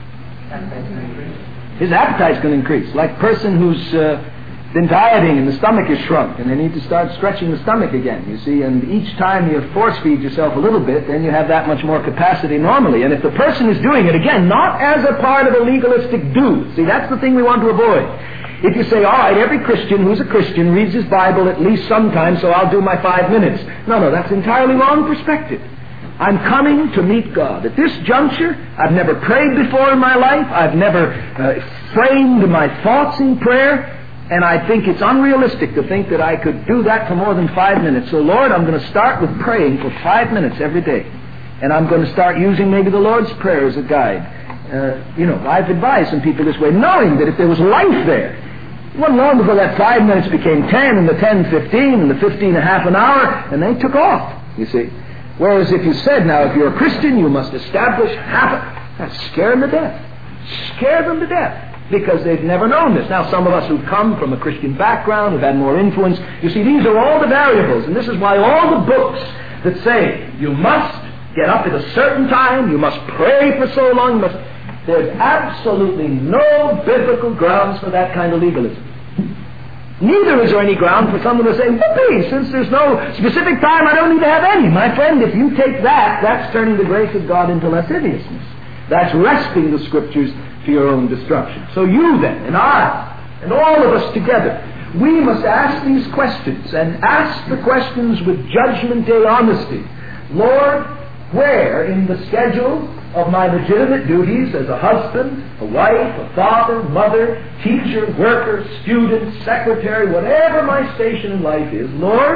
Speaker 1: His appetite's going to increase. Like a person who's uh, been dieting and the stomach is shrunk, and they need to start stretching the stomach again, you see, and each time you force feed yourself a little bit, then you have that much more capacity normally. And if the person is doing it, again, not as a part of a legalistic do, see, that's the thing we want to avoid. If you say, all right, every Christian who's a Christian reads his Bible at least sometime, so I'll do my five minutes. No, no, that's entirely wrong perspective. I'm coming to meet God. At this juncture, I've never prayed before in my life. I've never uh, framed my thoughts in prayer. And I think it's unrealistic to think that I could do that for more than five minutes. So, Lord, I'm going to start with praying for five minutes every day. And I'm going to start using maybe the Lord's Prayer as a guide. Uh, you know, I've advised some people this way, knowing that if there was life there, it wasn't long before that five minutes became ten, and the ten, fifteen, and the fifteen, a half an hour, and they took off, you see. Whereas if you said, now, if you're a Christian, you must establish half a... That's scare them to death. Scare them to death. Because they've never known this. Now, some of us who've come from a Christian background, who've had more influence, you see, these are all the variables, and this is why all the books that say you must get up at a certain time, you must pray for so long, you must, there's absolutely no biblical grounds for that kind of legalism. Neither is there any ground for someone to say, whoopee, since there's no specific time, I don't need to have any. My friend, if you take that, that's turning the grace of God into lasciviousness. That's wresting the Scriptures to your own destruction. So you then, and I, and all of us together, we must ask these questions, and ask the questions with Judgment Day honesty. Lord, where in the schedule of my legitimate duties as a husband, a wife, a father, mother, teacher, worker, student, secretary, whatever my station in life is, Lord,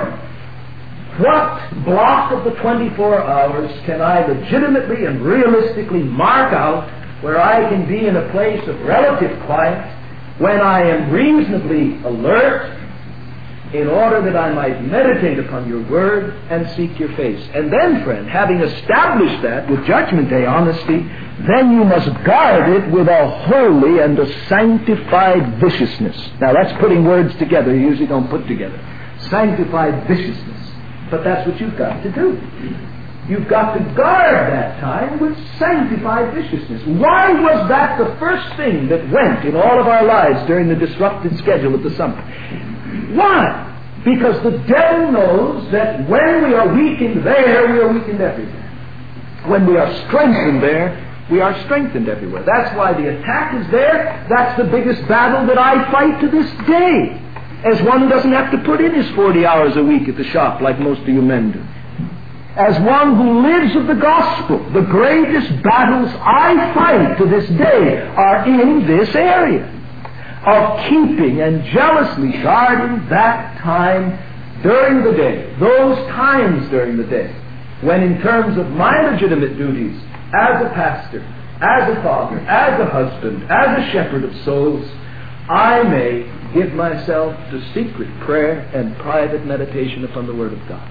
Speaker 1: what block of the twenty-four hours can I legitimately and realistically mark out where I can be in a place of relative quiet, when I am reasonably alert, in order that I might meditate upon your word and seek your face. And then, friend, having established that with Judgment Day honesty, then you must guard it with a holy and a sanctified viciousness. Now, that's putting words together you usually don't put together. Sanctified viciousness. But that's what you've got to do. You've got to guard that time with sanctified viciousness. Why was that the first thing that went in all of our lives during the disrupted schedule of the summer? Why? Because the devil knows that when we are weakened there, we are weakened everywhere. When we are strengthened there, we are strengthened everywhere. That's why the attack is there. That's the biggest battle that I fight to this day, as one who doesn't have to put in his forty hours a week at the shop like most of you men do. As one who lives of the gospel, the greatest battles I fight to this day are in this area of keeping and jealously guarding that time during the day, those times during the day, when in terms of my legitimate duties as a pastor, as a father, as a husband, as a shepherd of souls, I may give myself to secret prayer and private meditation upon the Word of God.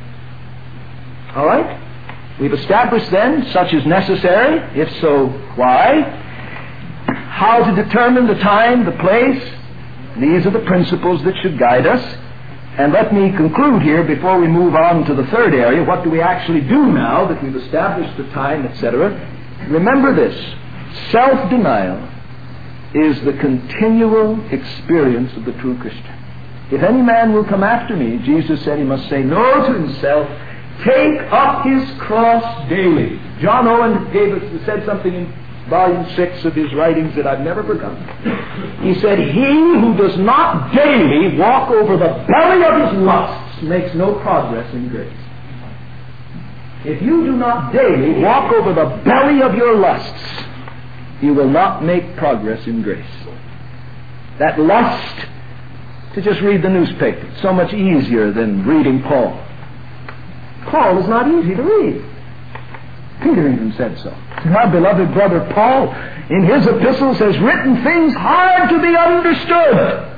Speaker 1: All right? We've established then such is necessary. If so, why? How to determine the time, the place. These are the principles that should guide us. And let me conclude here before we move on to the third area. What do we actually do now that we've established the time, et cetera? Remember this. Self-denial is the continual experience of the true Christian. If any man will come after me, Jesus said he must say no to himself, take up his cross daily. John Owen gave us, said something in volume six of his writings that I've never forgotten. He said, he who does not daily walk over the belly of his lusts makes no progress in grace. If you do not daily walk over the belly of your lusts, you will not make progress in grace. That lust to just read the newspaper, it's so much easier than reading Paul. Paul is not easy to read. Peter even said so. My beloved brother Paul, in his epistles, has written things hard to be understood.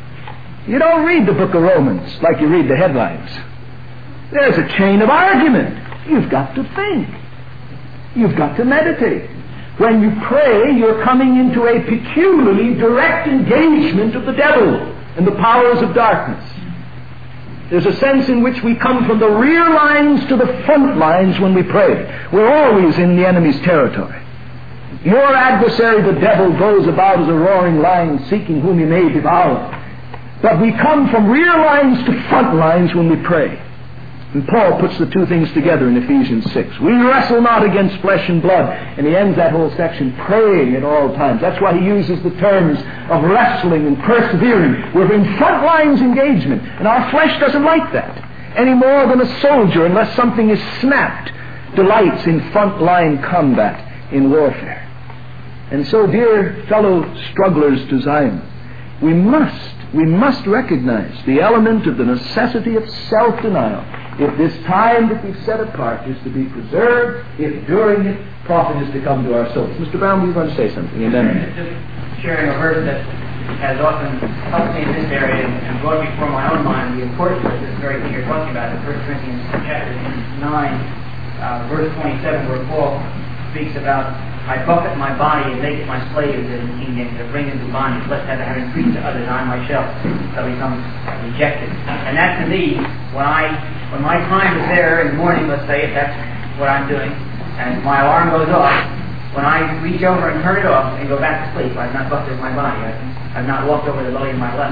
Speaker 1: You don't read the book of Romans like you read the headlines. There's a chain of argument. You've got to think. You've got to meditate. When you pray, you're coming into a peculiarly direct engagement of the devil and the powers of darkness. There's a sense in which we come from the rear lines to the front lines when we pray. We're always in the enemy's territory. Your adversary, the devil, goes about as a roaring lion seeking whom he may devour. But we come from rear lines to front lines when we pray. And Paul puts the two things together in Ephesians six. We wrestle not against flesh and blood. And he ends that whole section praying at all times. That's why he uses the terms of wrestling and persevering. We're in front lines engagement. And our flesh doesn't like that any more than a soldier, unless something is snapped, delights in front line combat in warfare. And so, dear fellow strugglers to Zion, we must, we must recognize the element of the necessity of self-denial. If this time that we've set apart is to be preserved, if during it profit is to come to our souls. Mister Brown, were you going to say something? And then
Speaker 2: just sharing a verse that has often helped me in this area and brought before my own mind the importance of this very thing you're talking about in First Corinthians chapter nine, uh, verse twenty-seven, where Paul speaks about, I buffet my body and make it my slave, as in King James, to bring into bondage, lest I have increased to others, I myself shall become rejected. And that to me, when I when my time is there in the morning, let's say, if that's what I'm doing, and my alarm goes off, when I reach over and turn it off and go back to sleep, I've not buffeted my body. I've, I've not walked over the belly of my lust.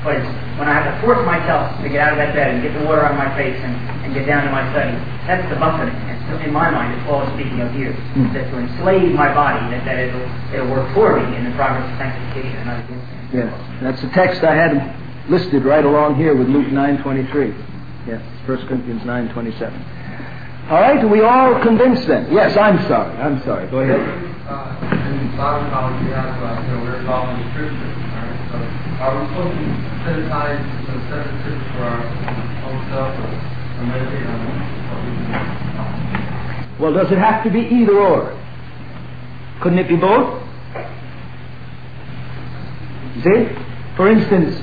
Speaker 2: was when I have to force myself to get out of that bed and get the water on my face and, and get down to my study. That's the buffeting. And so in my mind, it's Paul is speaking of here. Mm. That to enslave my body, that, that it'll, it'll work for me in the progress of sanctification and not against me.
Speaker 1: Yes, that's the text I had listed right along here with Luke nine twenty-three. Yes, First Corinthians nine twenty-seven. All right, are we all convinced then? Yes, I'm sorry. I'm sorry. Go ahead.
Speaker 3: Uh, in Bible college, we have, uh, you know, we're involved in Scripture. All right, so are we supposed to set aside, you know, set Scripture for our own self or, or meditate on what we do?
Speaker 1: Well, does it have to be either or? Couldn't it be both? See? For instance,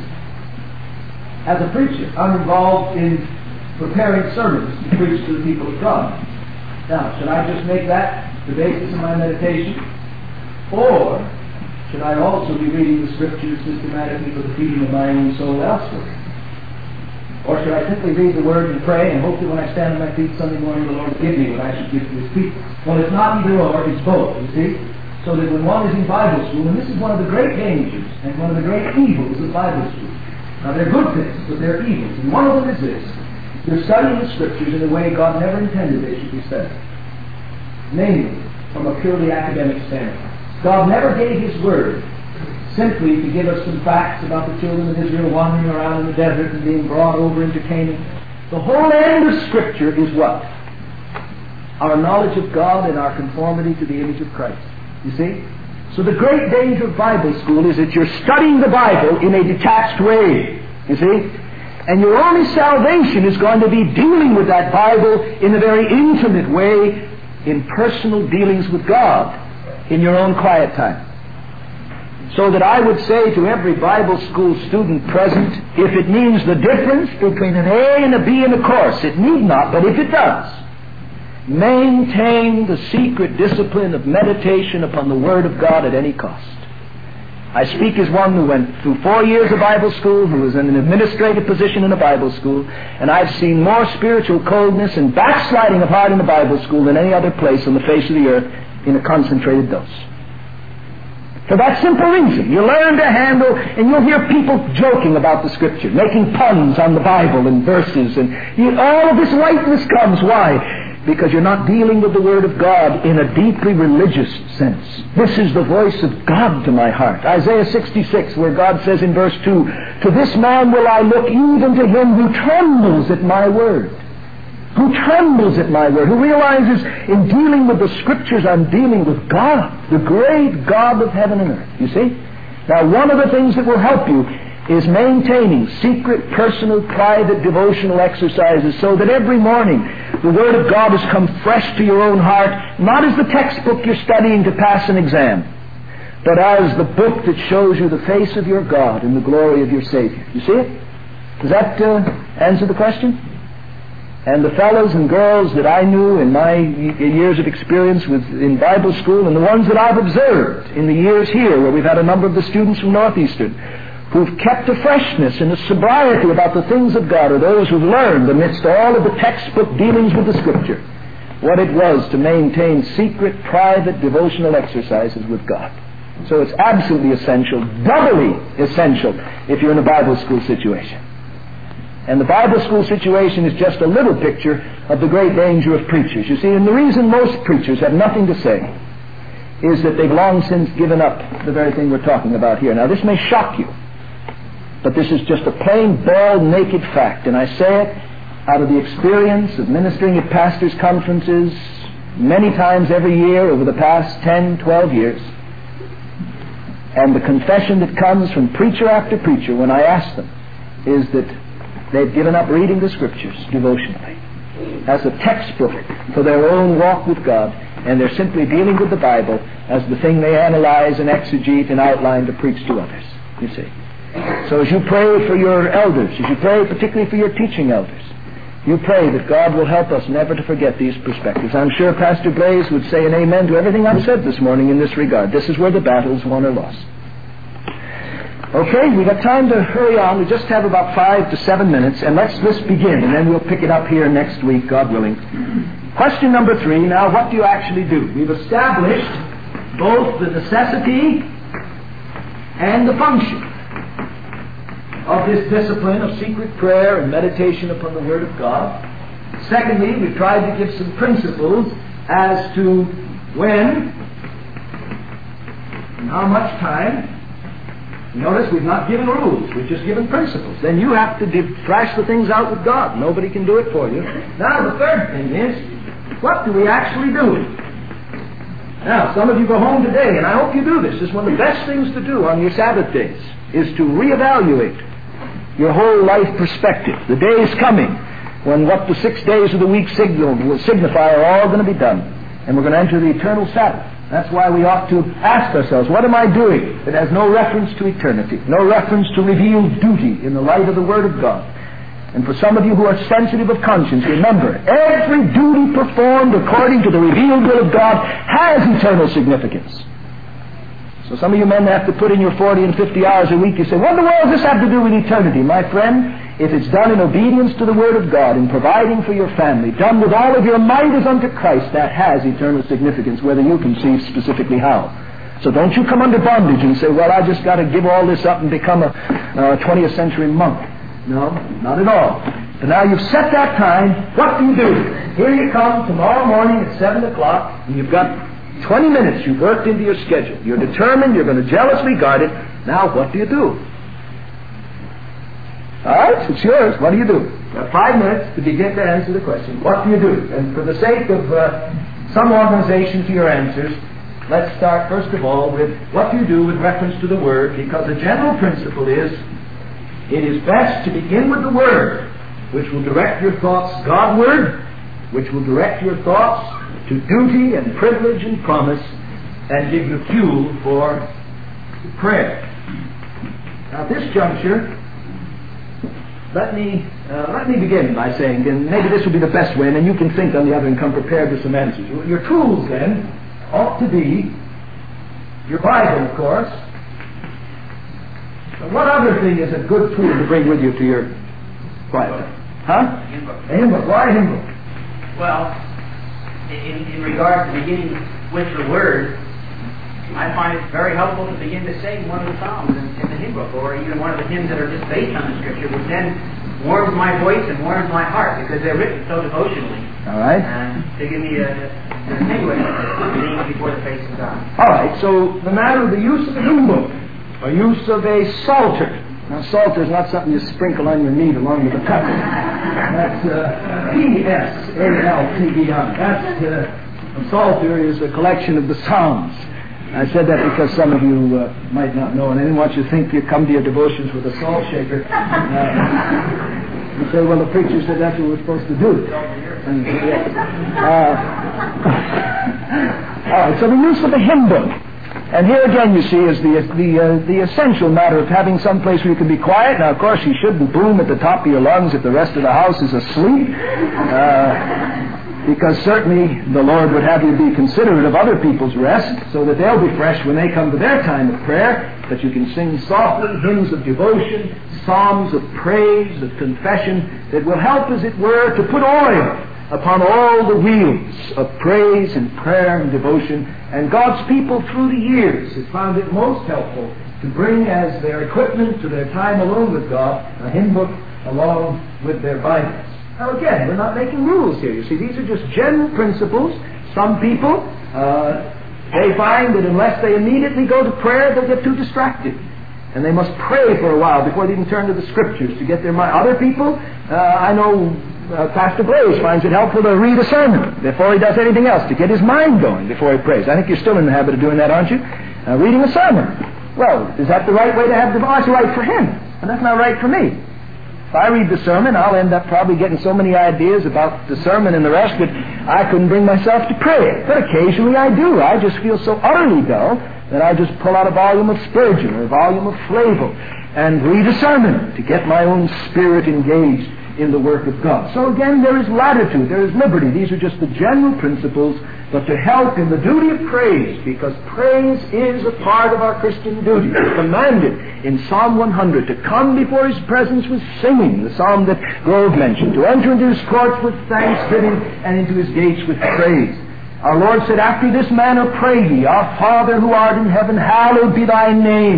Speaker 1: as a preacher, I'm involved in preparing sermons to preach to the people of God. Now, should I just make that the basis of my meditation? Or should I also be reading the Scriptures systematically for the feeding of my own soul elsewhere? Or should I simply read the Word and pray and hope that when I stand on my feet Sunday morning the Lord will give me what I should give to His people? Well, it's not either or, it's both, you see? So that when one is in Bible school, and this is one of the great dangers and one of the great evils of Bible school. Now, they're good things, but they're evils. And one of them is this. You're studying the Scriptures in a way God never intended they should be studied. Namely, from a purely academic standpoint. God never gave His Word simply to give us some facts about the children of Israel wandering around in the desert and being brought over into Canaan. The whole end of Scripture is what? Our knowledge of God and our conformity to the image of Christ. You see? So the great danger of Bible school is that you're studying the Bible in a detached way. You see? And your only salvation is going to be dealing with that Bible in a very intimate way, in personal dealings with God, in your own quiet time. So that I would say to every Bible school student present, if it means the difference between an A and a B in a course, it need not, but if it does, maintain the secret discipline of meditation upon the Word of God at any cost. I speak as one who went through four years of Bible school, who was in an administrative position in a Bible school, and I've seen more spiritual coldness and backsliding of heart in a Bible school than any other place on the face of the earth in a concentrated dose. For that simple reason, you learn to handle, and you'll hear people joking about the Scripture, making puns on the Bible and verses, and you, all of this lightness comes. Why? Because you're not dealing with the Word of God in a deeply religious sense. This is the voice of God to my heart. Isaiah sixty-six, where God says in verse two, "To this man will I look, even to him who trembles at my word." Who trembles at my word, who realizes in dealing with the Scriptures I'm dealing with God, the great God of heaven and earth. You see? Now, one of the things that will help you is maintaining secret, personal, private, devotional exercises so that every morning the Word of God has come fresh to your own heart, not as the textbook you're studying to pass an exam, but as the book that shows you the face of your God and the glory of your Savior. You see it? Does that uh, answer the question? And the fellows and girls that I knew in my years of experience with, in Bible school, and the ones that I've observed in the years here, where we've had a number of the students from Northeastern, who've kept a freshness and a sobriety about the things of God, are those who've learned, amidst all of the textbook dealings with the Scripture, what it was to maintain secret, private, devotional exercises with God. So it's absolutely essential, doubly essential, if you're in a Bible school situation. And the Bible school situation is just a little picture of the great danger of preachers. You see, and the reason most preachers have nothing to say is that they've long since given up the very thing we're talking about here. Now, this may shock you, but this is just a plain, bald, naked fact. And I say it out of the experience of ministering at pastors' conferences many times every year over the past ten, twelve years. And the confession that comes from preacher after preacher when I ask them is that they've given up reading the Scriptures devotionally as a textbook for their own walk with God, and they're simply dealing with the Bible as the thing they analyze and exegete and outline to preach to others, you see. So as you pray for your elders, as you pray particularly for your teaching elders, you pray that God will help us never to forget these perspectives. I'm sure Pastor Blaze would say an amen to everything I've said this morning in this regard. This is where the battle is won or lost. Okay, we've got time to hurry on. We just have about five to seven minutes, and let's this begin, and then we'll pick it up here next week, God willing. Question number three, now what do you actually do? We've established both the necessity and the function. of this discipline of secret prayer and meditation upon the Word of God. Secondly, we've tried to give some principles as to when and how much time. Notice we've not given rules, we've just given principles. Then you have to div- thrash the things out with God. Nobody can do it for you. Now the third thing is, what do we actually do? Now, some of you go home today, and I hope you do this. This is one of the best things to do on your Sabbath days, is to reevaluate your whole life perspective. The day is coming when what the six days of the week signal will signify are all going to be done. And we're going to enter the eternal Sabbath. That's why we ought to ask ourselves, what am I doing that has no reference to eternity, no reference to revealed duty in the light of the Word of God? And for some of you who are sensitive of conscience, remember, every duty performed according to the revealed will of God has eternal significance. So some of you men have to put in your forty and fifty hours a week. You say, what in the world does this have to do with eternity? My friend, if it's done in obedience to the Word of God, in providing for your family, done with all of your might as unto Christ, that has eternal significance, whether you can see specifically how. So don't you come under bondage and say, well, I just got to give all this up and become a uh, twentieth century monk. No, not at all. But now you've set that time, what do you do? Here you come tomorrow morning at seven o'clock, and you've got twenty minutes you've worked into your schedule. You're determined, you're going to jealously guard it. Now what do you do? All right, it's yours. What do you do? You have five minutes to begin to answer the question. What do you do? And for the sake of uh, some organization to your answers, let's start first of all with what do you do with reference to the Word, because the general principle is it is best to begin with the Word, which will direct your thoughts Godward, which will direct your thoughts to duty and privilege and promise, and give you fuel for prayer. Now at this juncture, let me uh, let me begin by saying, and maybe this will be the best way, and then you can think on the other and come prepared with some answers. Your tools, then, ought to be your Bible, of course. But what other thing is a good tool to bring with you to your quiet time? Huh?
Speaker 2: A hymn book.
Speaker 1: A hymn book. Why a hymn book?
Speaker 2: Well, in, in regard to beginning with the Word, I find it very helpful to begin to sing one of the Psalms in, in the hymn book, or even one of the hymns that are just based on the Scripture, which then warms my voice and warms my heart, because they're written so devotionally.
Speaker 1: All right.
Speaker 2: And to give me a, a distinguish being before the face of God.
Speaker 1: All right, so the matter of the use of a hymn book, or use of a psalter. Now, psalter is not something you sprinkle on your meat along with the pepper. That's uh, P S A L T E R. That's, uh, a psalter is a collection of the Psalms. I said that because some of you uh, might not know, and I didn't want you to think you come to your devotions with a salt shaker. Uh, you say, well, the preacher said that's what we're supposed to do. And, uh, all right, so the use of the hymn book. And here again, you see, is the the uh, the essential matter of having some place where you can be quiet. Now, of course, you shouldn't boom at the top of your lungs if the rest of the house is asleep. Uh, Because certainly the Lord would have you be considerate of other people's rest, so that they'll be fresh when they come to their time of prayer, that you can sing softly hymns of devotion, psalms of praise, of confession, that will help, as it were, to put oil upon all the wheels of praise and prayer and devotion. And God's people through the years have found it most helpful to bring as their equipment to their time alone with God a hymn book along with their Bibles. Now again, we're not making rules here. You see, these are just general principles. Some people, uh, they find that unless they immediately go to prayer, they'll get too distracted. And they must pray for a while before they even turn to the Scriptures to get their mind. Other people, uh, I know uh, Pastor Blaze finds it helpful to read a sermon before he does anything else, to get his mind going before he prays. I think you're still in the habit of doing that, aren't you? Uh, reading a sermon. Well, is that the right way to have devotion? Oh, it's right for him, and that's not right for me. If I read the sermon, I'll end up probably getting so many ideas about the sermon and the rest that I couldn't bring myself to pray. But occasionally I do. I just feel so utterly dull that I just pull out a volume of Spurgeon or a volume of Flavel and read a sermon to get my own spirit engaged in the work of God. So again, there is latitude, there is liberty. These are just the general principles, but to help in the duty of praise, because praise is a part of our Christian duty. It's commanded in Psalm one hundred to come before His presence with singing, the psalm that Grove mentioned, to enter into His courts with thanksgiving and into His gates with praise. Our Lord said, after this manner pray ye, Our Father who art in heaven, hallowed be thy name.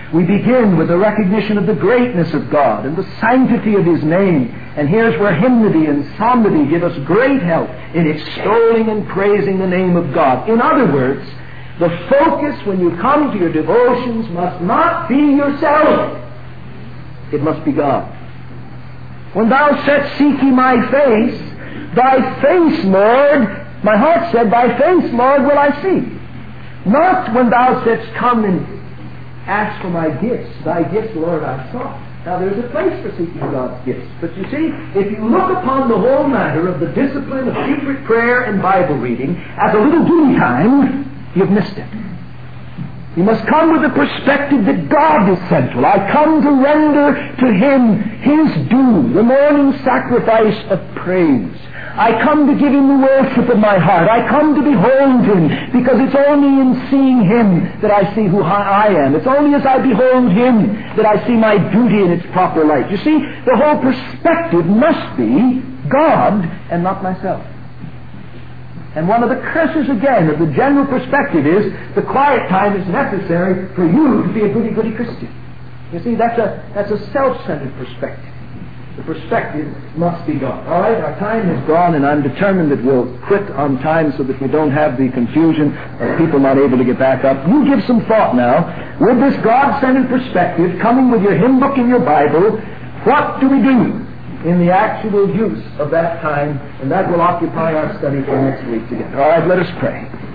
Speaker 1: We begin with the recognition of the greatness of God and the sanctity of His name. And here's where hymnody and psalmody give us great help in extolling and praising the name of God. In other words, the focus when you come to your devotions must not be yourself. It must be God. When thou saidst, seek ye my face, thy face, Lord, my heart said, thy face, Lord, will I see. Not when thou saidst, come and ask for my gifts. Thy gifts, Lord, I sought. Now, there's a place for seeking God's gifts. But you see, if you look upon the whole matter of the discipline of secret prayer and Bible reading as a little duty time, you've missed it. You must come with the perspective that God is central. I come to render to Him His due, the morning sacrifice of praise. I come to give Him the worship of my heart. I come to behold Him, because it's only in seeing Him that I see who I am. It's only as I behold Him that I see my duty in its proper light. You see, the whole perspective must be God and not myself. And one of the curses, again, of the general perspective is the quiet time is necessary for you to be a goody-goody Christian. You see, that's a, that's a self-centered perspective. The perspective must be God. All right, our time is gone, and I'm determined that we'll quit on time so that we don't have the confusion of people not able to get back up. You give some thought now. With this God-centered perspective, coming with your hymn book and your Bible, what do we do in the actual use of that time? And that will occupy our study for next week together. All right, let us pray.